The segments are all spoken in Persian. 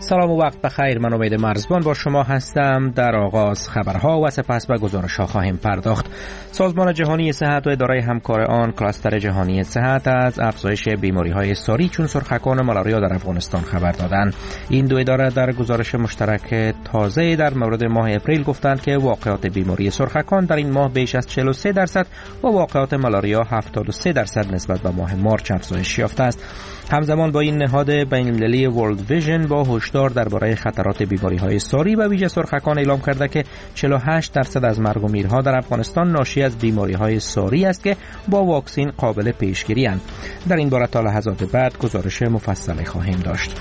سلام و وقت بخیر. من امید مرزبان با شما هستم. در آغاز خبرها و سپس به گزارش‌ها خواهیم پرداخت. سازمان جهانی صحت و اداره همکار آن کلاستر جهانی صحت از افزایش بیماری‌های ساری چون سرخکان و مالاریا در افغانستان خبر دادند. این دو اداره در گزارش مشترک تازه در مورد ماه اپریل گفتند که واقعات بیماری سرخکان در این ماه بیش از 43% و واقعات مالاریا 73% نسبت به ماه مارچ افزایش یافته است. همزمان با این نهاد بین‌المللی ورلد ویژن با هشدار درباره خطرات بیماری‌های ساری و ویژه سرخکان اعلام کرده که 48% از مرگ و میرها در افغانستان ناشی از بیماری‌های ساری است که با واکسن قابل پیشگیری اند. در این باره تا لحظات بعد گزارش مفصلی خواهیم داشت.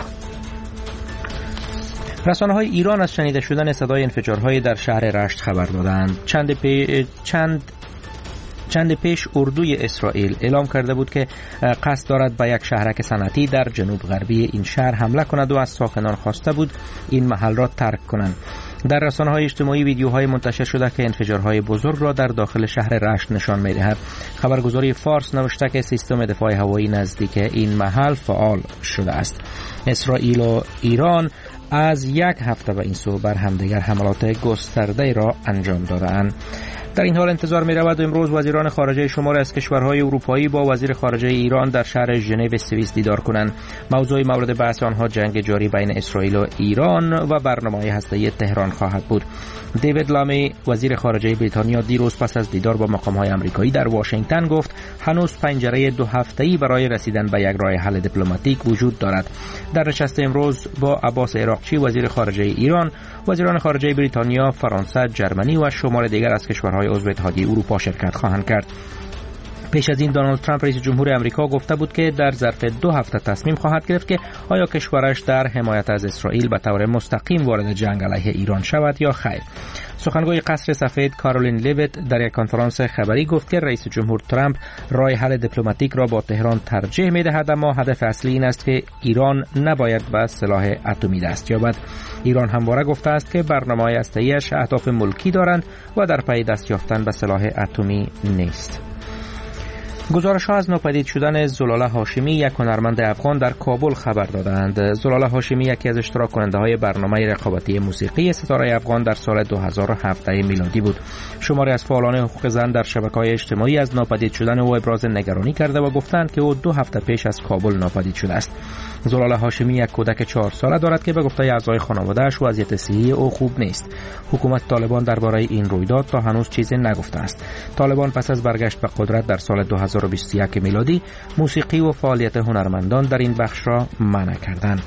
رسانه‌های ایران از شنیده شدن صدای انفجارهای در شهر رشت خبر دادند. چند پیش اردوی اسرائیل اعلام کرده بود که قصد دارد به یک شهرک صنعتی در جنوب غربی این شهر حمله کند و از ساکنان خواسته بود این محل را ترک کنند. در رسانه‌های اجتماعی ویدیوهای منتشر شده که انفجارهای بزرگ را در داخل شهر رشت نشان می‌دهد. خبرگزاری فارس نوشته که سیستم دفاع هوایی نزدیک این محل فعال شده است. اسرائیل و ایران از یک هفته به این سو بر همدیگر حملات گسترده را انجام داده‌اند. در این حال انتظار می رود امروز وزیران خارجه شمار از کشورهای اروپایی با وزیر خارجه ایران در شهر ژنو سوئیس دیدار کنند. موضوع مورد بحث آنها جنگ جاری بین اسرائیل و ایران و برنامه هسته‌ای تهران خواهد بود. دیوید لامی وزیر خارجه بریتانیا دیروز پس از دیدار با مقام‌های آمریکایی در واشنگتن گفت هنوز پنجره 2 هفته‌ای برای رسیدن به یک راه حل دیپلماتیک وجود دارد. در نشست امروز با عباس عراقچی وزیر خارجه ایران، وزیران خارجه بریتانیا، فرانسه، جرمنی و شمار دیگر از کشورهای عضو اتحادیه اروپا شرکت خواهند کرد. پیش از این دونالد ترامپ رئیس جمهور آمریکا گفته بود که در ظرف 2 هفته تصمیم خواهد گرفت که آیا کشورش در حمایت از اسرائیل به طور مستقیم وارد جنگ علیه ایران شود یا خیر. سخنگوی قصر سفید کارولین لیویت در یک کنفرانس خبری گفت که رئیس جمهور ترامپ راه حل دیپلماتیک را با تهران ترجیح می‌دهد، اما هدف اصلی این است که ایران نباید به سلاح اتمی دست یابد. ایران همواره گفته است که برنامه‌های هسته‌ای‌اش اهداف ملکی دارند و در پی دست یافتن به سلاح اتمی نیست. گزارش‌ها از ناپدید شدن زلاله هاشمی، یک هنرمند افغان در کابل خبر دادند. زلاله هاشمی یکی از اشتراک کننده‌های برنامه رقابتی موسیقی ستاره افغان در سال 2017 میلادی بود. شماری از فعالان حقوق زن در شبکه‌های اجتماعی از ناپدید شدن او ابراز نگرانی کرده و گفتند که او 2 هفته پیش از کابل ناپدید شده است. زلاله هاشمی یک کودک 4 ساله دارد که به گفته اعضای خانواده‌اش وضعیت صحی او خوب نیست. حکومت طالبان درباره این رویداد تا هنوز چیزی نگفته است. طالبان پس از برگشت به قدرت در سال 2021 میلادی موسیقی و فعالیت هنرمندان در این بخش را منع کردند.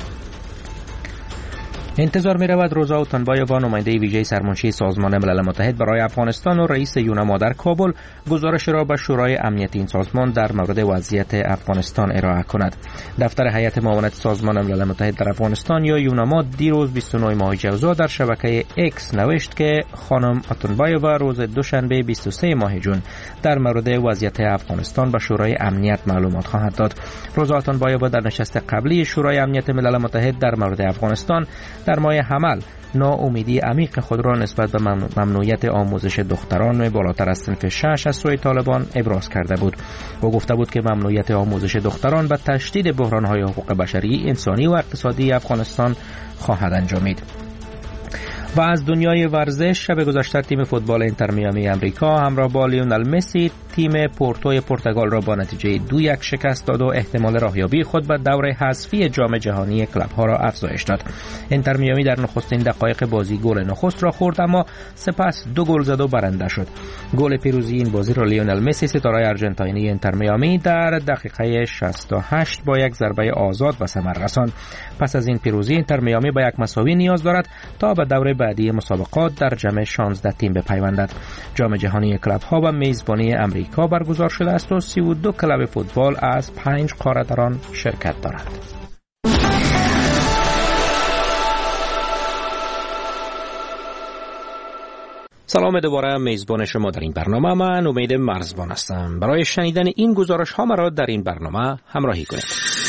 انتظار می رود روزا اوتانبایووا نماینده ویژه سرمنشی سازمان ملل متحد برای افغانستان و رئیس یونما در کابل گزارش را به شورای امنیت این سازمان در مورد وضعیت افغانستان ارائه کند. دفتر هیئت معاونت سازمان ملل متحد در افغانستان یا یونما دیروز 29 ماه ژوئن در شبکه اکس نوشت که خانم اوتانبایووا روز دوشنبه 23 ماه ژوئن در مورد وضعیت افغانستان به شورای امنیت معلومات خواهد داد. روزا اوتانبایووا در نشست قبلی شورای امنیت ملل متحد در مورد افغانستان در ماه حمل ناامیدی عمیق خود را نسبت به ممنوعیت آموزش دختران بالاتر از صنف 6 از سوی طالبان ابراز کرده بود. او گفته بود که ممنوعیت آموزش دختران به تشدید بحران‌های حقوق بشری، انسانی و اقتصادی افغانستان خواهد انجامید. و از دنیای ورزش، شب گذشته تیم فوتبال اینتر میامی آمریکا همراه با لیونل مسی تیم پورتوی پرتغال را با نتیجه 2-1 شکست داد و احتمال راهیابی خود به دور حذفی جام جهانی کلب‌ها را افزایش داد. اینتر میامی در نخستین دقایق بازی گل نخست را خورد، اما سپس 2 گل زد و برنده شد. گل پیروزی این بازی را لیونل مسی ستاره آرژانتینی اینتر میامی در دقیقه 68 با یک ضربه آزاد به ثمر رساند. پس از این پیروزی اینتر میامی به یک مساوی نیاز دارد تا به دور بعدی مسابقات در جمع 16 تیم بپیوندد. جام جهانی کلب‌ها به میزبانی آمریکا برگزار شده است و 32 کلب فوتبال از 5 قاره در آن شرکت دارند. سلام دوباره، میزبان شما در این برنامه من امید مرزبان هستم. برای شنیدن این گزارش ها مرا در این برنامه همراهی کنید.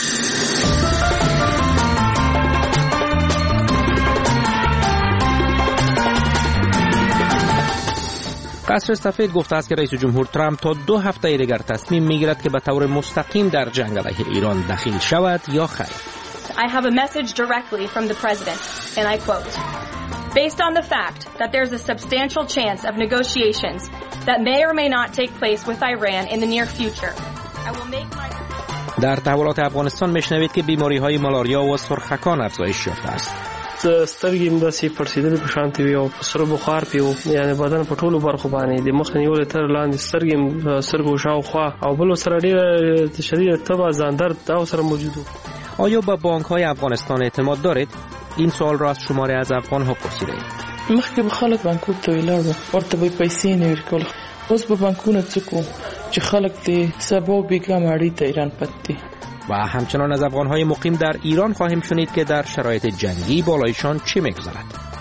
قصر سفید گفته است که رئیس جمهور ترامپ تا 2 هفته دیگر تصمیم میگیرد که به طور مستقیم در جنگ علیه ایران دخیل شود یا خیر. I have a message directly from the President, and I quote, "Based on the fact that there's a substantial chance of negotiations that may or may not take place with Iran in the near future, I will make my..." در تحولات افغانستان میشنوید که بیماری‌های مالاریا و سرخکان افزایش یافته است. سترګې مې داسې پړسېدلې په شان وي او په سره بخار پې و، یعنې بدن په ټولو برخو باندې د مخ نیولې تر لاندې سترګې سترګو شاوخوا او بل سره ډېره شدید تبه ځان درد دا سره موجود و. آیا به بانک‌های افغانستان اعتماد دارید؟ این سوال را از شماری از افغان‌ها پرسیدیم. مخکې به خلک بانکو ته ولاړو، ورته به پیسې نه ورکول. اوس به بانکونه څه کوو چې خلک د سبا و بیګا ماړی ته ایران پاتې. و همچنان از افغان‌های مقیم در ایران خواهیم شنید که در شرایط جنگی بالایشان چه می‌گذرد.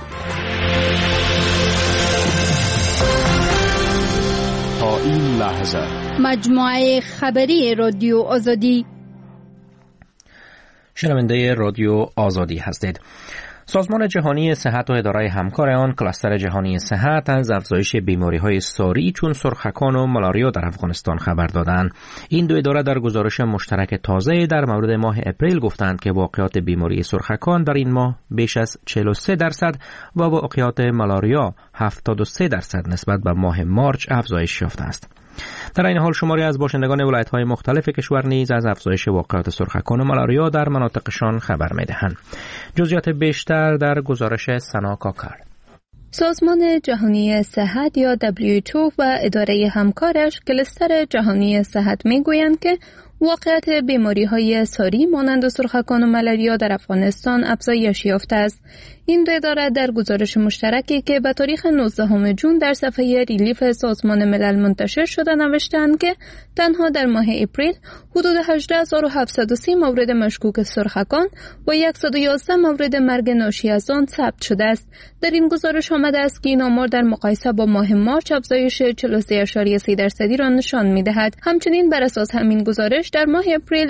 تا این لحظه مجموعه خبری رادیو آزادی. شنونده رادیو آزادی هستید. سازمان جهانی صحت و اداره همکار آن کلاستر جهانی صحت از افزایش بیماری‌های ساری چون سرخکان و مالاریا در افغانستان خبر دادند. این دو اداره در گزارش مشترک تازه در مورد ماه اپریل گفتند که واقعات بیماری سرخکان در این ماه بیش از 43% و واقعات مالاریا 73% نسبت به ماه مارچ افزایش یافته است. در این حال شماری از باشندگان ولایت‌های مختلف کشور نیز از افزایش واقعات سرخکان و مالاریا در مناطقشان خبر می‌دهند. جزئیات بیشتر در گزارش سنا کاکر. سازمان جهانی صحت یا WHO و اداره همکارش کلستر جهانی صحت میگویند که واقعیت بیماری‌های ساری مانند سرخکان و مالاریا در افغانستان افزایش یافته است. این دو اداره در گزارش مشترکی که به تاریخ 19 جون در صفحه ریلیف سازمان ملل منتشر شده نوشتند که تنها در ماه اپریل حدود 18730 مورد مشکوک سرخکان و 111 مورد مرگ ناشی از آن ثبت شده است. در این گزارش آمده است که این آمار در مقایسه با ماه مارچ افزایش 43.3% را نشان می‌دهد. همچنین بر اساس همین گزارش در ماه اپریل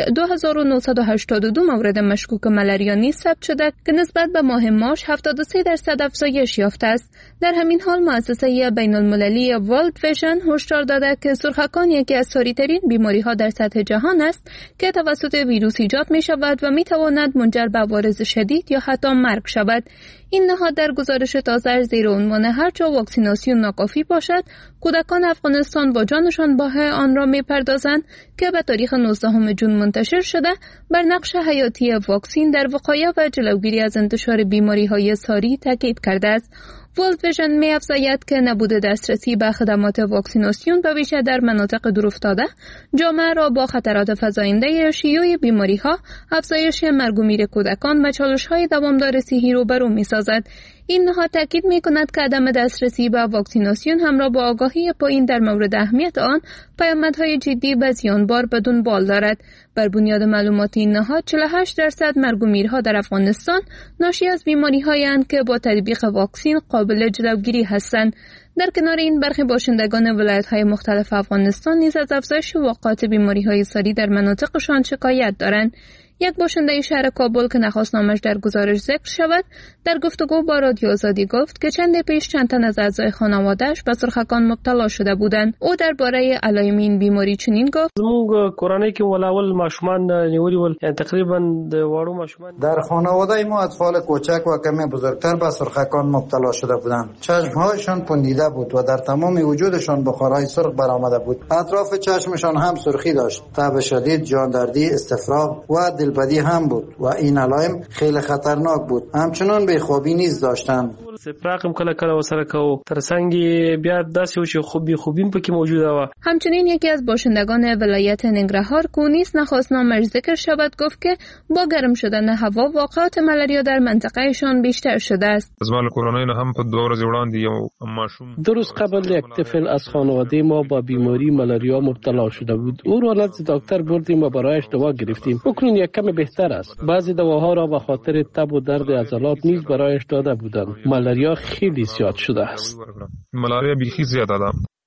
2982 مورد مشکوک مالاریا نیز ثبت شده که نسبت به ماه مارچ 73% افزایش یافته است. در همین حال مؤسسه بین‌المللی ورلد ویژن هشدار داده که سرخکان یکی از ساری‌ترین بیماری‌ها در سطح جهان است که توسط ویروس ایجاد می‌شود و می‌تواند منجر به عوارض شدید یا حتی مرگ شود. این نهاد در گزارش تازه زیر عنوان هرچه واکسیناسیون ناکافی باشد، کودکان افغانستان با جانشان باه آن را می‌پردازند که به تاریخ 19 جون منتشر شده بر نقش حیاتی واکسین در وقایع و جلوگیری از انتشار بیماری‌های ساری تاکید کرده است. ورلد ویژن می‌افزاید که نبود دسترسی به خدمات واکسیناسیون به ویژه در مناطق دورافتاده جامعه را با خطرات فزاینده شیوع بیماری‌ها، افزایش مرگ و میر کودکان و چالش‌های دوامدار صحی روبرو می‌سازد. این نهاد تاکید می‌کند که عدم دسترسی به واکسیناسیون همراه با آگاهی پایین در مورد اهمیت آن پیامدهای جدی و زیانبار بدون بال دارد. بر بنیاد معلومات این نهاد 48% مرگ و میرها در افغانستان ناشی از بیماری‌هایی اند که با تطبیق واکسین قابل جلوگیری هستند. در کنار این برخی باشندگان ولایت‌های مختلف افغانستان نیز از افزایش واقعات بیماری‌های ساری در مناطقشان شکایت دارند. یک باشنده شهر کابل که نخواست نامش در گزارش ذکر شود در گفتگو با رادیو آزادی گفت که چند پیش چند تن از اعضای خانواده‌اش به سرخکان مبتلا شده بودند. او درباره علائم این بیماری چنین گفت: زموږ کورنۍ کې ولاول ماشومان نیولي ول، یعنی تقریبا د واړو ماشومان در خانواده ما اطفال کوچک و کمی بزرگتر به سرخکان مبتلا شده بودند. چشمهایشان پوندیده بود و در تمام وجودشان بخارهای سرخ برآمده بود. اطراف چشمشان هم سرخی داشت. تب شدید، جاندردی، استفراغ و دلبدی هم بود و این علائم خیلی خطرناک بود. همچنان بیخوابی نیز داشتند. استفراغ هم کله کله وسره کو ترڅنګ بیا داسې و چې خوبین پکې موجوده و. همچنین یکی از باشندگان ولایت ننگرهار کونیس نخواست نامش ذکر شود گفت که با گرم شدن هوا واقعات مالاریا در منطقهشان بیشتر شده است. زمال کرونا هم په 2 ورځې وړاندې یو ماشوم 2 روز قبل یک طفل از خانواده ما با بیماری مالاریا مبتلا شده بود. او را نزد دکتر بردیم و برایش دوا گرفتیم. اکنون یک کم بهتر است. بعضی دواها را به خاطر تب و درد عضلات نیز برایش داده بودند. مالاریا خیلی زیاد شده است. مالاریا بیخی زیاده ده.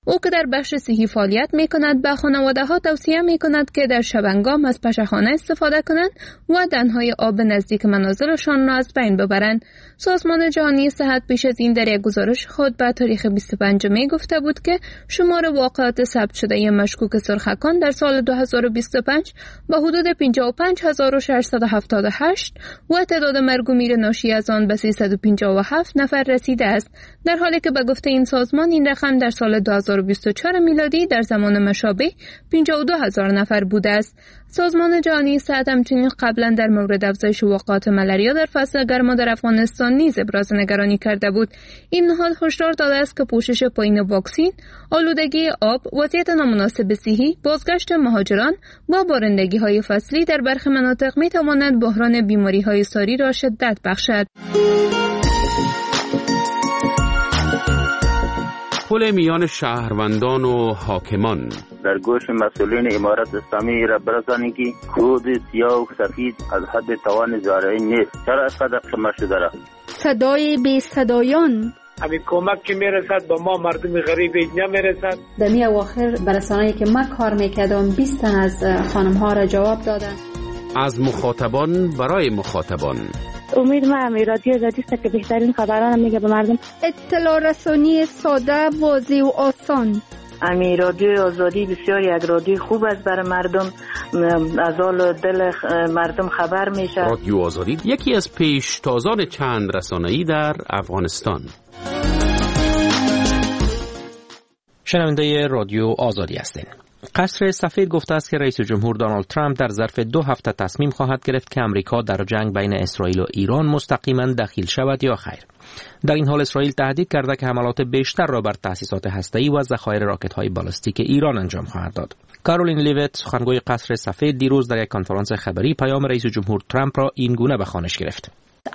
او که در بخش صحی فعالیت می کند به خانواده ها توصیه می کند که در شبانگام از پشهخانه استفاده کنند و دنهای آب نزدیک منازلشان را از بین ببرند. سازمان جهانی صحت پیش از این در یک گزارش خود به تاریخ 25 می گفته بود که شمار واقعات ثبت شده مشکوک سرخکان در سال 2025 به حدود 55678 و تعداد مرگ و میر ناشی از آن به 357 نفر رسیده است، در حالی که به گفته این سازمان این رقم در سال 2024 میلادی در زمان مشابه 52000 نفر بوده است. سازمان جهانی صحت همچنین قبلا در مورد افزایش واقعات ملاریا در فصل گرما در افغانستان نیز ابراز نگرانی کرده بود. این نهاد هشدار داده است که پوشش پایین واکسن، آلودگی آب، وضعیت نامناسب صحی، بازگشت مهاجران و بارندگی‌های فصلی در برخی مناطق می‌تواند بحران بیماری‌های ساری را شدت بخشد. پل میان شهروندان و حاکمان در گوش مسئولین امارت اسلامی را برسانید که کود سیاه و سفید از حد توان زارعین نیست. چرا اسقدر خمه شده را؟ صدای بی صدایان همین کمک که میرسد با ما مردم غریب نمیرسد. دمی اواخر برسانه‌ای که ما کار میکردم 20 تن از خانم ها را جواب دادن. از مخاطبان برای مخاطبان. امید ما رادیو زدیست که بهترین خبران میگه به مردم. اطلاع رسانی ساده، واضح و آسان. رادیو آزادی بسیار یک رادیو خوب است برای مردم، از حال دل مردم خبر میشه. رادیو آزادی یکی از پیشتازان چند رسانه‌ای در افغانستان. شنونده رادیو آزادی هستین. قصر سفید گفته است که رئیس جمهور دونالد ترامپ در ظرف 2 هفته تصمیم خواهد گرفت که امریکا در جنگ بین اسرائیل و ایران مستقیما دخیل شود یا خیر. در این حال اسرائیل تهدید کرده که حملات بیشتر را بر تأسیسات هسته‌ای و ذخایر راکت‌های بالستیک ایران انجام خواهد داد. کارولین لیویت، سخنگوی قصر سفید، دیروز در یک کنفرانس خبری پیام رئیس جمهور ترامپ را این گونه به خوانش گرفت.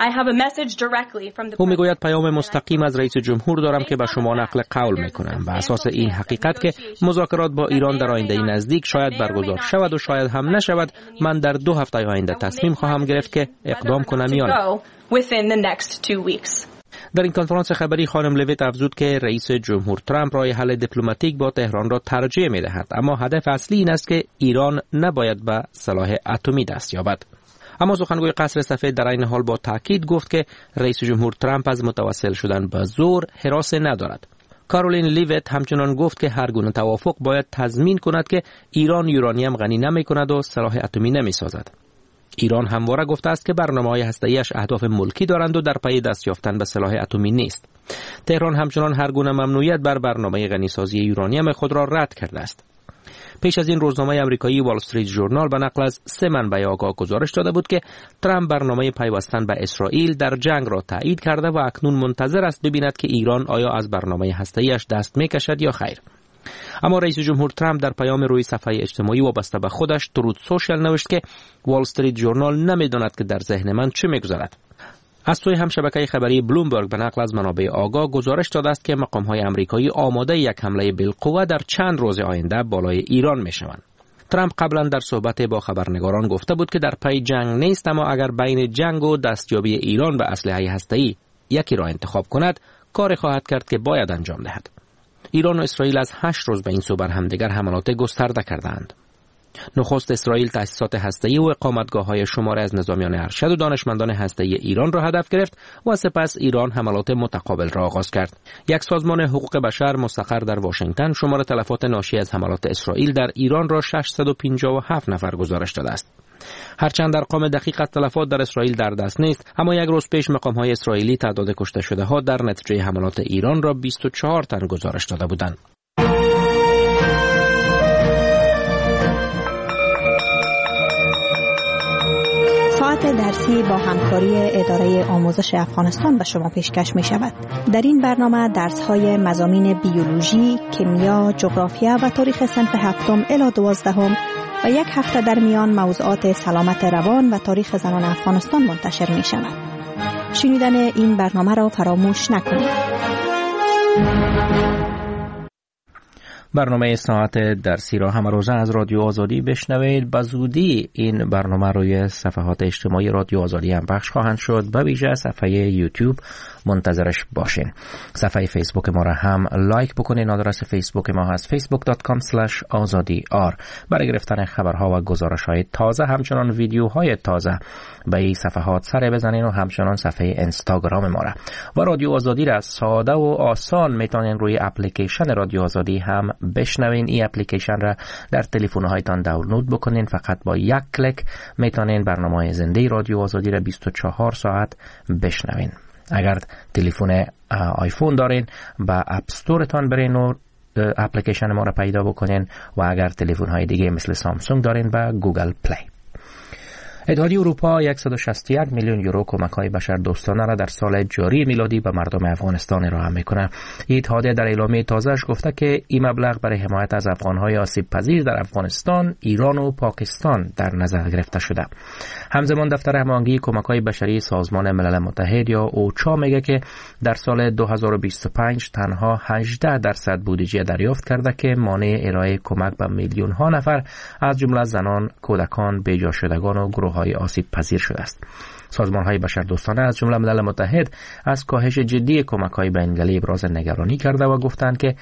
او میگوید پیام مستقیم از رئیس جمهور دارم که به شما نقل قول میکنم. بر اساس این حقیقت که مذاکرات با ایران در آینده نزدیک شاید برگزار شود و شاید هم نشود، من در 2 هفته آینده تصمیم خواهم گرفت که اقدام کنم یا نه. در این کنفرانس خبری خانم لیویت افزود که رئیس جمهور ترامپ راه حل دیپلماتیک با تهران را ترجیح میدهد، اما هدف اصلی این است که ایران نباید به سلاح اتمی دست یابد. اما سخنگوی قصر سفید در این حال با تاکید گفت که رئیس جمهور ترامپ از متوسل شدن به زور هراس ندارد. کارولین لیویت همچنان گفت که هر گونه توافق باید تضمین کند که ایران یورانیم غنی نمی کند و سلاح اتمی نمی سازد. ایران همواره گفته است که برنامه‌های هسته‌ایش اهداف ملکی دارند و در پی دست یافتن به سلاح اتمی نیست. تهران همچنان هر گونه ممنوعیت بر برنامه غنیسازی یورانیم خود را رد کرده است. پیش از این روزنامه آمریکایی وال استریت ژورنال به نقل از 3 منبع آگاه گزارش داده بود که ترامپ برنامه پیوستن به اسرائیل در جنگ را تایید کرده و اکنون منتظر است ببیند که ایران آیا از برنامه هسته‌ایش دست می‌کشد یا خیر. اما رئیس جمهور ترامپ در پیام روی صفحه اجتماعی وابسته به خودش ترود سوشال نوشت که وال استریت ژورنال نمی‌داند که در ذهن من چه می‌گذرد. از سوی هم شبکه خبری بلومبرگ به نقل از منابع آگاه گزارش داده است که مقام‌های آمریکایی آماده یک حمله بالقوه در چند روز آینده بالای ایران می‌شوند. ترامپ قبلا در صحبت با خبرنگاران گفته بود که در پی جنگ نیست، اما اگر بین جنگ و دستیابی ایران به اسلحه هسته‌ای یکی را انتخاب کند، کاری خواهد کرد که باید انجام دهد. ایران و اسرائیل از 8 روز به این سو بر همدیگر حملات گسترده کردند. نخست اسرائیل تأسیسات هسته‌ای و اقامتگاه‌های شماری از نظامیان ارشد و دانشمندان هسته‌ای ایران را هدف گرفت و سپس ایران حملات متقابل را آغاز کرد. یک سازمان حقوق بشر مستقر در واشنگتن شمار تلفات ناشی از حملات اسرائیل در ایران را 657 نفر گزارش داده است. هرچند ارقام دقیق از تلفات در اسرائیل در دست نیست، اما یک روز پیش مقام‌های اسرائیلی تعداد کشته شده‌ها در نتیجه حملات ایران را 24 تن گزارش داده بودند. ساعت درسی با همکاری اداره آموزش افغانستان به شما پیشکش می شود. در این برنامه درس‌های مضامین بیولوژی، کیمیا، جغرافیا و تاریخ صنف 7 الی 12 و یک هفته در میان موضوعات سلامت روان و تاریخ زنان افغانستان منتشر می شود. شنیدن این برنامه را فراموش نکنید. برنامه ساعت درسی را همه روزه از رادیو آزادی بشنوید. به زودی این برنامه روی صفحات اجتماعی رادیو آزادی هم پخش خواهند شد. به ویژه صفحه یوتیوب منتظرش باشین. صفحه فیسبوک ما را هم لایک بکنین. آدرس فیسبوک ما هست facebook.com/azadi.r. برای گرفتن خبرها و گزارش‌های تازه همچنان ویدیوهای تازه به این صفحات سر بزنین و همچنان صفحه اینستاگرام ما را. و رادیو آزادی را ساده و آسان میتونین روی اپلیکیشن رادیو آزادی هم بشنوین. این اپلیکیشن را در تلفن‌هایتان دانلود بکنین. فقط با یک کلیک میتونین برنامه زنده رادیو آزادی را 24 ساعت بشنوین. اگر تلفن آیفون دارین با اپ استورتان برین و اپلیکیشن ما را پیدا بکنین و اگر تلفن های دیگه مثل سامسونگ دارین با گوگل پلی. اتحادیه اروپا 161 میلیون یورو کمک‌های بشردوستانه را در سال جاری میلادی به مردم افغانستان ارائه می‌کند. اتحادیه در اعلامیه تازه‌اش گفته که این مبلغ برای حمایت از افغان‌های آسیب پذیر در افغانستان، ایران و پاکستان در نظر گرفته شده. همزمان دفتر هماهنگی کمک‌های بشری سازمان ملل متحد یا اوچا میگه که در سال 2025 تنها 18% بودجه دریافت کرده که مانع ارائه کمک به میلیون‌ها نفر از جمله زنان، کودکان، بی‌جا شدگان و های آسیب پذیر شده است. سازمان‌های بشردوستانه از جمله ملل متحد از کاهش جدی کمک‌های بین‌المللی ابراز نگرانی کرده و گفتند که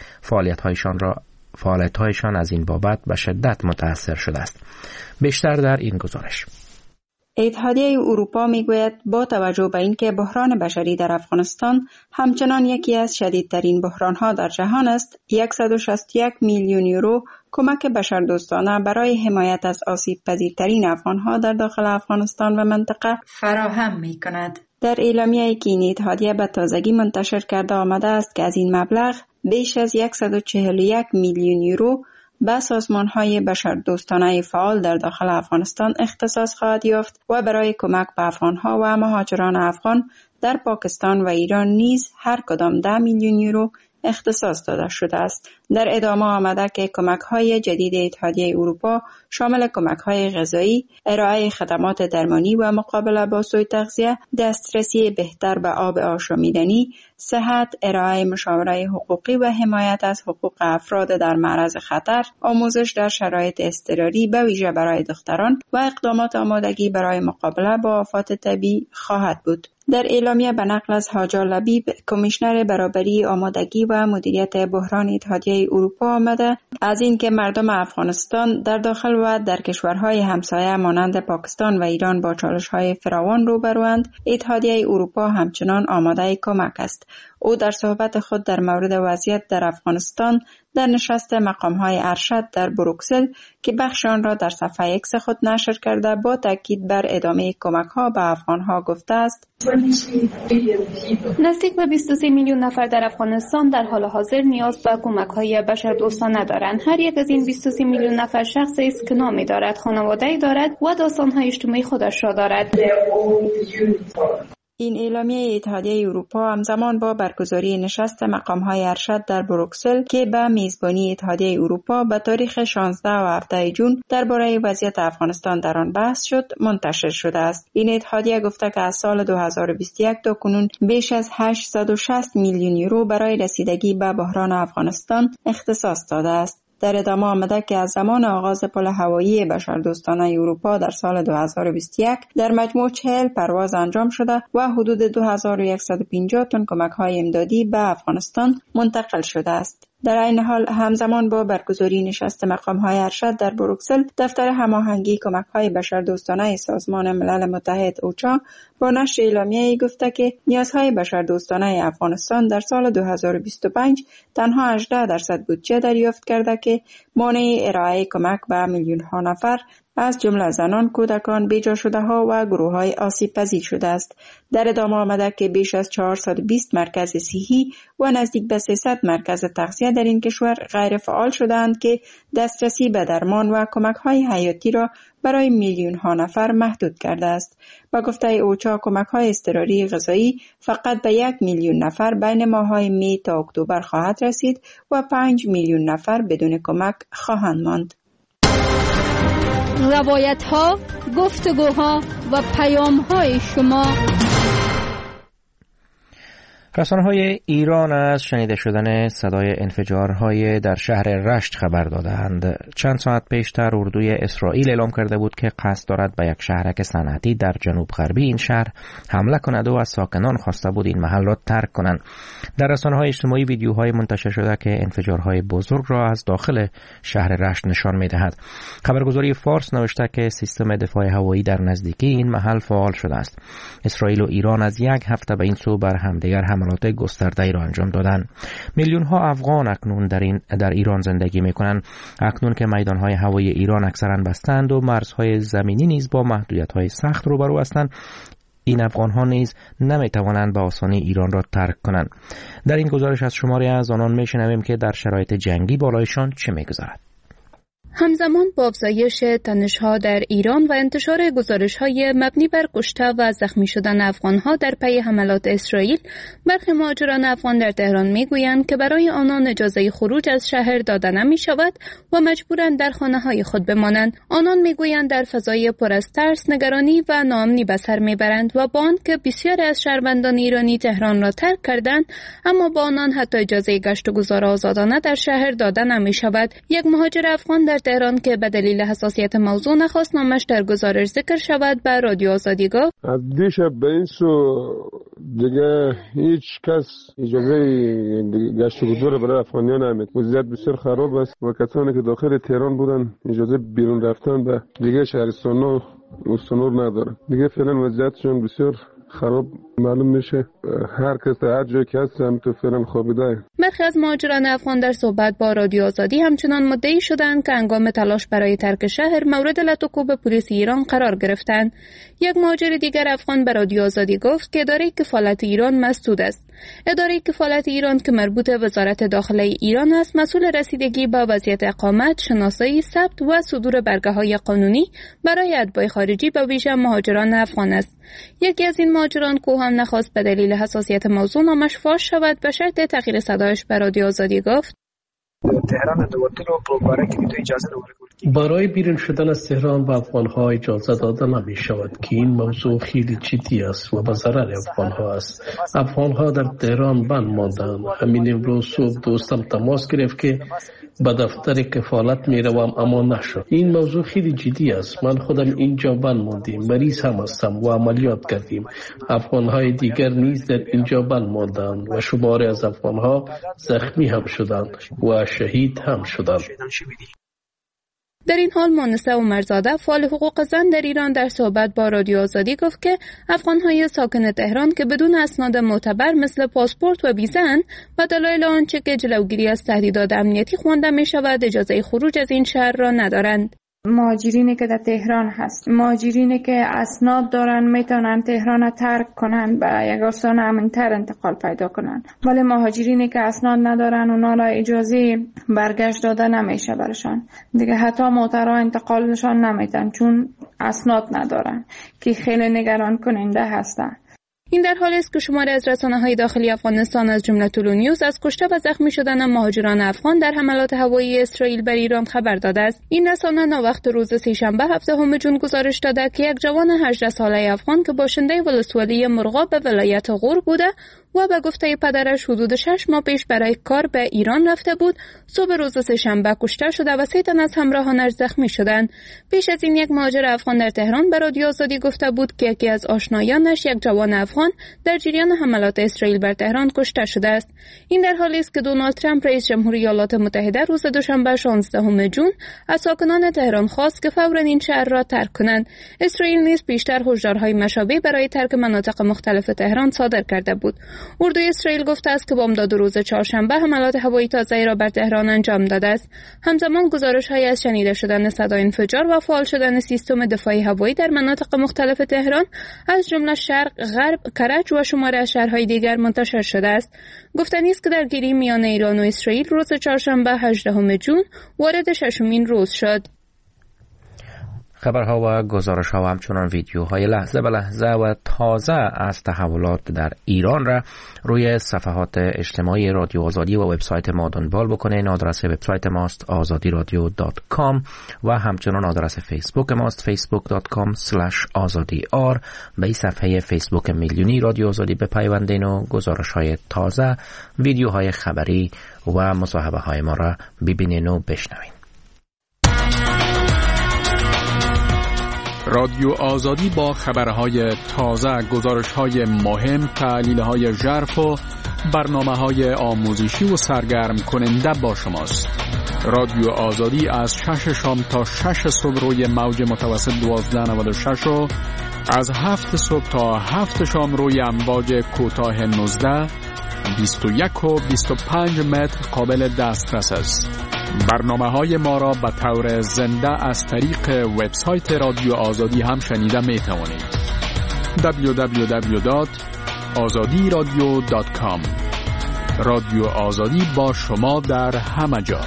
فعالیت‌هایشان از این بابت به شدت متأثر شده است. بیشتر در این گزارش. اتحادیه اروپا میگوید با توجه به اینکه بحران بشری در افغانستان همچنان یکی از شدیدترین بحران‌ها در جهان است، 161 میلیون یورو کمک بشردوستانه برای حمایت از آسیب پذیرترین افغان‌ها در داخل افغانستان و منطقه فراهم می‌کند. در اعلامیه‌ای که این اتحادیه به تازگی منتشر کرده آمده است که از این مبلغ بیش از 141 میلیون یورو به سازمان‌های بشردوستانه فعال در داخل افغانستان اختصاص خواهد یافت و برای کمک به افغان‌ها و مهاجران افغان در پاکستان و ایران نیز هر کدام 10 میلیون یورو اختصاص داده شده است. در ادامه آمده که کمک‌های جدید اتحادیه اروپا شامل کمک‌های غذایی، ارائه خدمات درمانی و مقابله با سوء تغذیه، دسترسی بهتر به آب آشامیدنی، صحت، ارائه مشاوره حقوقی و حمایت از حقوق افراد در معرض خطر، آموزش در شرایط اضطراری به ویژه برای دختران و اقدامات آمادگی برای مقابله با آفات طبیعی خواهد بود. در اعلامیه به نقل از حاجا لبیب، کمیشنر برابری، آمادگی و مدیریت بحران اتحادیه اروپا آمده از اینکه مردم افغانستان در داخل و در کشورهای همسایه مانند پاکستان و ایران با چالش‌های فراوان روبروند، اتحادیه اروپا همچنان آماده کمک است. او در صحبت خود در مورد وضعیت در افغانستان در نشست مقام‌های ارشد در بروکسل که بخش آن را در صفحه ایکس خود نشر کرده با تاکید بر ادامه کمک‌ها به افغان‌ها گفته است: نزدیک به 23 میلیون نفر در افغانستان در حال حاضر نیاز به کمک‌های بشردوستانه دارند. هر یک از این 23 میلیون نفر شخصی است که نامی دارد، خانواده‌ای دارد و داستان‌های اجتماعی خودش را دارد. این اعلامیه اتحادیه اروپا همزمان با برگزاری نشست مقام‌های ارشد در بروکسل که به میزبانی اتحادیه اروپا به تاریخ 16 و 17 جون درباره وضعیت افغانستان در آن بحث شد، منتشر شده است. این اتحادیه گفته که از سال 2021 تا کنون بیش از 860 میلیون یورو برای رسیدگی به بحران افغانستان اختصاص داده است. در ادامه آمده که از زمان آغاز پل هوایی بشردوستانه اروپا در سال 2021 در مجموع 40 پرواز انجام شده و حدود 2150 تن کمک‌های امدادی به افغانستان منتقل شده است. در این حال همزمان با برگزاری نشست مقام‌های ارشد در بروکسل، دفتر هماهنگی کمک‌های بشردوستانه سازمان ملل متحد اوچا با نشر اعلامیه‌ای گفته که نیازهای بشردوستانه افغانستان در سال 2025 تنها 18% بودجه دریافت کرده که مانع ارائه کمک به میلیون‌ها نفر از جمله زنان، کودکان، بی‌جا شده‌ها و گروه‌های آسیب پذیر شده است. در ادامه آمده که بیش از 420 مرکز صحی و نزدیک به 300 مرکز تغذیه در این کشور غیر فعال شدند که دسترسی به درمان و کمک‌های حیاتی را برای میلیون‌ها نفر محدود کرده است. با گفته اوچا، کمک‌های اضطراری غذایی فقط به 1 میلیون نفر بین ماه‌های می تا اکتبر خواهد رسید و 5 میلیون نفر بدون کمک خواهند ماند. روایت‌ها، گفتگوها و پیام‌های شما. رسانه‌های ایران از شنیده شدن صدای انفجارهای در شهر رشت خبر دادند. چند ساعت پیشتر اردوی اسرائیل اعلام کرده بود که قصد دارد به یک شهرک صنعتی در جنوب غربی این شهر حمله کند و از ساکنان خواسته بود این محل را ترک کنند. در رسانه‌های اجتماعی ویدیوهای منتشر شده که انفجارهای بزرگ را از داخل شهر رشت نشان می‌دهد. خبرگزاری فارس نوشته که سیستم دفاع هوایی در نزدیکی این محل فعال شده است. اسرائیل و ایران از یک هفته به این سو بر همدیگر حملات گسترده را انجام دادند. میلیون ها افغان اکنون در ایران زندگی میکنند. اکنون که میدانهای هوایی ایران اکثرا بستند و مرزهای زمینی نیز با محدودیت‌های سخت روبرو هستند، این افغان ها نیز نمی توانند به آسانی ایران را ترک کنند. در این گزارش از شماری از آنان میشنویم که در شرایط جنگی بالایشان چه میگذرد. همزمان با افزایش تنش‌ها در ایران و انتشار گزارش‌های مبنی بر کشته و زخمی شدن افغان‌ها در پی حملات اسرائیل، برخی مهاجران افغان در تهران می‌گویند که برای آنان اجازه خروج از شهر داده نمی‌شود و مجبورند در خانه‌های خود بمانند. آنان می‌گویند در فضای پر از ترس، نگرانی و ناامنی به سر می‌برند و با آنکه بسیاری از شهروندان ایرانی تهران را ترک کردند، اما با آنان حتی اجازه گشت و گذار آزادانه در شهر داده نمی‌شود. یک مهاجر افغان در تهران که به دلیل حساسیت موضوع نخواست نامش در گزارش ذکر شود به رادیو آزادی گفت: از دیشب به این سو دیگه هیچ کس اجازه گشت و گذار برای افغانیان نمید. وضعیت بسیار خراب است و کسانی که داخل تهران بودن اجازه بیرون رفتن به دیگه شهرستان و استانور نداره. دیگه فعلا وضعیتشون بسیار خراب معلوم میشه. هر کس هر جایی که هست هم تو فعلا خوابیده. برخی از مهاجران افغان در صحبت با رادیو آزادی همچنان مدعی شدند که هنگام تلاش برای ترک شهر مورد لطوکوب پلیس ایران قرار گرفتند. یک مهاجر دیگر افغان به رادیو آزادی گفت که اداره کفالت ایران مسدود است. اداره کفالت ایران که مربوط به وزارت داخله ایران است، مسئول رسیدگی به وضعیت اقامت، شناسایی، ثبت و صدور برگه‌های قانونی برای اتباع خارجی به ویژه مهاجران افغان است. یکی از این مهاجران که هم نخواست به دلیل حساسیت موضوع نامش فاش شود به شرط تغییر صدایش به رادیو آزادی گفت: تهران اجازه برای بیرون شدن از تهران به افغان‌ها اجازه داده نمی شود که این موضوع خیلی جدی است و به ضرر افغان‌ها است. افغان‌ها در تهران بند ماندند. همین امروز صبح دوستم تماس گرفت که به دفتر کفالت می روم اما نشد. این موضوع خیلی جدی است. من خودم اینجا بند ماندیم، مریض هم هستم و عملیات کردیم. افغان‌های دیگر نیز در اینجا بند ماندند و شماری از افغان‌ها زخمی هم شدند و شهید هم شدند. در این حال مونسه عمرزاده فعال حقوق زن در ایران در صحبت با رادیو آزادی گفت که افغان‌های ساکن تهران که بدون اسناد معتبر مثل پاسپورت و ویزا و دلایل آنچه که جلوگیری از تهدیدات امنیتی خوانده می‌شود اجازه خروج از این شهر را ندارند. مهاجرینی که در تهران هست، مهاجرینی که اسناد دارن میتونن تهران ترک کنن به یک آستان امن‌تر انتقال پیدا کنن، ولی مهاجرینی که اسناد ندارن اونا را اجازه برگشت داده نمیشه برشان. دیگه حتی موترها انتقالشان نمیتن چون اسناد ندارن که خیلی نگران کننده هستن. این در حالی است که شماری از رسانه‌های داخلی افغانستان از جمله طلوع نیوز از کشته و زخمی شدن مهاجران افغان در حملات هوایی اسرائیل بر ایران خبر داده است. این رسانه ناوقت روز سه‌شنبه 17 جون گزارش داده که یک جوان 18 ساله افغان که باشنده ولسوالی مرغاب به ولایت غور بوده و به گفته پدرش حدود 6 ماه پیش برای کار به ایران رفته بود، صبح روز سه‌شنبه کشته شده و 3 تن از همراهانش زخمی شدند. پیش از این یک مهاجر افغان در تهران به رادیو آزادی گفته بود که یکی از آشنایانش یک جوان افغان در جریان حملات اسرائیل بر تهران کشته شده است. این در حالی است که دونالد ترامپ رئیس جمهوری ایالات متحده روز دوشنبه 16 جون از ساکنان تهران خواست که فوراً این شهر را ترک کنند. اسرائیل نیز پیشتر هشدارهای مشابه برای ترک مناطق مختلف تهران صادر کرده بود. اردوی اسرائیل گفته است که بامداد روز چهارشنبه حملات هوایی تازه‌ای را بر تهران انجام داده است. همزمان گزارش‌هایی از شنیده شدن صدای انفجار و فعال شدن سیستم دفاعی هوایی در مناطق مختلف تهران از جمله شرق، غرب، کرج و شماری از شهرهای دیگر منتشر شده است. گفتنی است که درگیری میان ایران و اسرائیل روز چهارشنبه 18 جون وارد 6مین روز شد. خبرها و گزارش‌ها و همچنان ویدیوهای لحظه به لحظه و تازه از تحولات در ایران را روی صفحات اجتماعی رادیو آزادی و وبسایت ما دنبال بکنین. آدرس وبسایت ماست azadiradio.com و همچنان آدرس فیسبوک ماست facebook.com/azadiyar. به این صفحه فیسبوک میلیونی رادیو آزادی بپیوندین و گزارش‌های تازه، ویدیوهای خبری و مصاحبه‌های ما را ببینین و بشنوین. رادیو آزادی با خبرهای تازه، گزارش‌های مهم، تحلیل‌های ژرف و برنامه‌های آموزشی و سرگرم کننده با شماست. رادیو آزادی از 6 شام تا 6 صبح روی موج متوسط 1296 و از 7 صبح تا 7 شام روی امواج کوتاه 19، 21 و 25 متر قابل دسترس است. برنامه‌های ما را به طور زنده از طریق وبسایت رادیو آزادی هم شنیده می توانید. www.azadiradio.com. رادیو آزادی با شما در همه جا.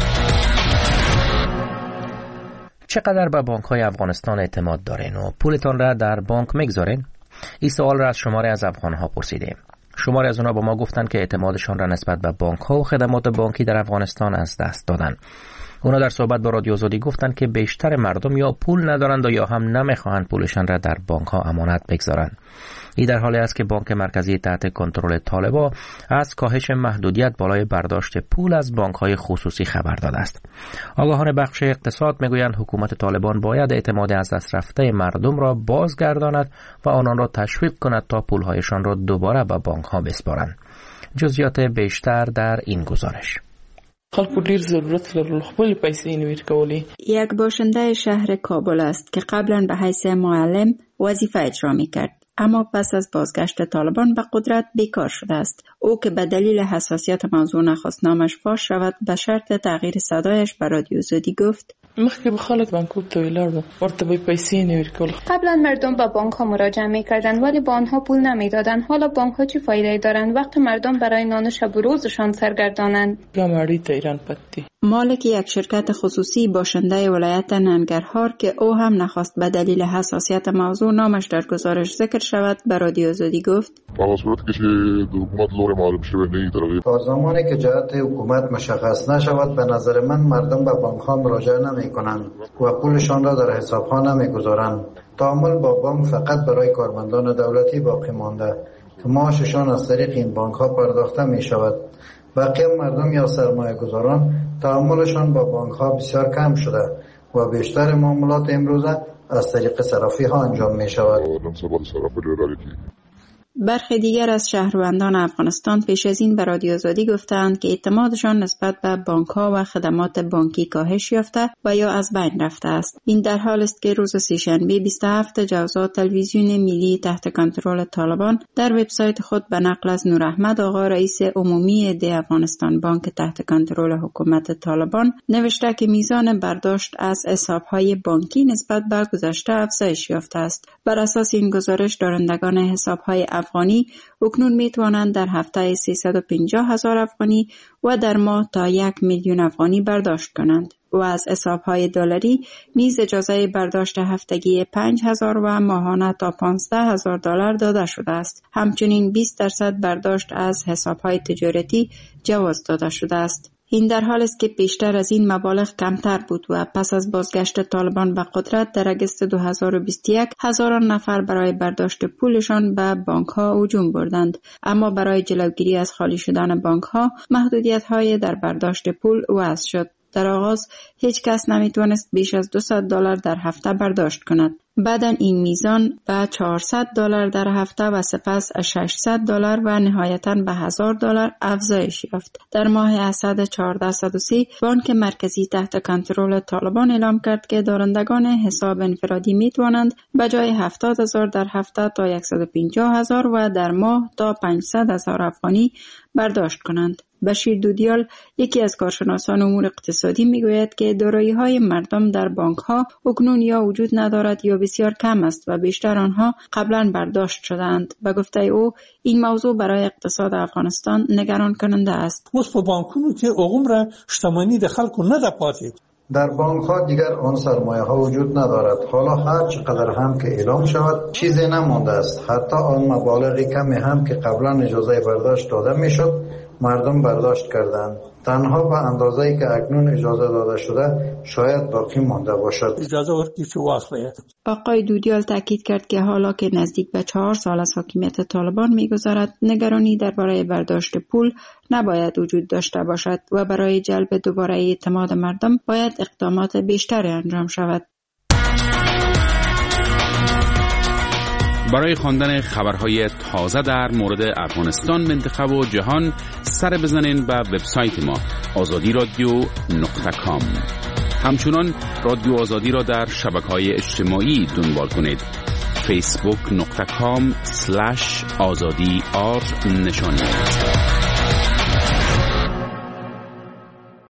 چقدر به بانک‌های افغانستان اعتماد دارین و پولتان را در بانک میگذارین؟ این سوال را از شماری از افغان‌ها پرسیدیم. شماری از اونا با ما گفتن که اعتمادشان را نسبت به بانک‌ها و خدمات بانکی در افغانستان از دست دادن. اونا در صحبت با رادیو آزادی گفتن که بیشتر مردم یا پول ندارند و یا هم نمیخواهند پولشان را در بانک‌ها امانت بگذارند. این در حالی است که بانک مرکزی تحت کنترل طالبان از کاهش محدودیت بالای برداشت پول از بانک‌های خصوصی خبر داده است. آگاهان بخش اقتصاد میگویند حکومت طالبان باید اعتماد از دست رفته مردم را بازگرداند و آنان را تشویق کند تا پولهایشان را دوباره به بانک‌ها بسپارند. جزئیات بیشتر در این گزارش. خلکو ډیر ضرورت لرل خپل پیسې نویر کولی. یک باشنده شهر کابل است که قبلا به حیث معلم وظیفه اجرا می‌کرد، اما پس از بازگشت طالبان به قدرت بیکار شده است. او که به دلیل حساسیت موضوع نخواست نامش فاش شود به شرط تغییر صدایش به رادیو آزادی گفت: مخکې به خلک بانکو ته ولاړ ورته به پیسې نویر کول. قبلا مردم به بانک ها مراجعه می‌کردند ولی به آنها پول نمیدادند. حالا بانک ها چه فایده دارند وقت مردم برای نان شب و روزشان سرگردانند؟ گاماری ته ایران پتی. مالک یک شرکت خصوصی باشنده ولایت ننگرهار که او هم نخواست به دلیل حساسیت موضوع نامش در گزارش ذکر شود به رادیو آزادی گفت: تا زمانی که جهت حکومت مشخص نشود به نظر من مردم به بانک ها مراجعه نمی کنند و پولشان را در حساب ها نمی گذارند. تعامل با بانک فقط برای کارمندان دولتی باقی مانده که معاششان از طریق این بانک ها پرداخته می شود. بقیه مردم یا سرمایه گذاران تعاملشان با بانک ها بسیار کم شده و بیشتر معاملات امروزه از طریق صرافی ها انجام می شود. برخی دیگر از شهروندان افغانستان پیش از این به رادیو آزادی گفتند که اعتمادشان نسبت به بانک‌ها و خدمات بانکی کاهش یافته و یا از بین رفته است. این در حال است که روز سه‌شنبه 27 جوزا تلویزیون ملی تحت کنترل طالبان در وبسایت خود به نقل از نور احمد آقا رئیس عمومی د افغانستان بانک تحت کنترل حکومت طالبان نوشته که میزان برداشت از حساب‌های بانکی نسبت به گذشته افزایش یافته است. بر اساس این گزارش دارندگان حساب‌های افغانی اکنون میتوانند در هفته 350,000 افغانی و در ماه تا 1,000,000 افغانی برداشت کنند و از حساب‌های دلاری نیز اجازه برداشت هفتگی 5,000 و ماهانه تا 15,000 دلار داده شده است. همچنین 20% برداشت از حساب‌های تجارتی جواز داده شده است. این در حال است که پیشتر از این مبالغ کمتر بود و پس از بازگشت طالبان به قدرت در اگست 2021 هزاران نفر برای برداشت پولشان به بانک‌ها هجوم بردند، اما برای جلوگیری از خالی شدن بانک‌ها محدودیت‌های در برداشت پول وضع شد. در آغاز هیچ کس نمیتونست بیش از $200 در هفته برداشت کند. بعداً این میزان به $400 در هفته و سپس $600 و نهایتاً به $1,000 افزایش یافت. در ماه اسد 1403 بانک مرکزی تحت کنترل طالبان اعلام کرد که دارندگان حساب انفرادی میتوانند به جای 70,000 در هفته تا 150,000 و در ماه تا 500,000 افغانی برداشت کنند. بشیر دودیال یکی از کارشناسان امور اقتصادی میگوید که دارایی‌های مردم در بانک‌ها اکنون یا وجود ندارد یا بسیار کم است و بیشتر آنها قبلا برداشت شدند. به گفته او این موضوع برای اقتصاد افغانستان نگران کننده است. اوس په بانکونو کې عمره شتمنۍ د خلکو نه ده پاتې در بانک ها دیگر آن سرمایه ها وجود ندارد. حالا هر چقدر هم که اعلام شود چیزی نمانده است. حتی آن مبالغ کمی هم که قبلا اجازه برداشت داده میشد مردم برداشت کردند. تنها به اندازه‌ای که اکنون اجازه داده شده شاید باقی مانده باشد. اجازه ورکړي چې واخلي. آقای دودیال تاکید کرد که حالا که نزدیک به 4 سال از حاکمیت طالبان می‌گذرد، نگرانی درباره برداشت پول نباید وجود داشته باشد و برای جلب دوباره اعتماد مردم باید اقدامات بیشتری انجام شود. برای خواندن خبرهای تازه در مورد افغانستان، منطقه و جهان سر بزنین به وبسایت ما azadi.com. همچنان رادیو آزادی را در شبکه‌های اجتماعی دنبال کنید. facebook.com/azadi نشانی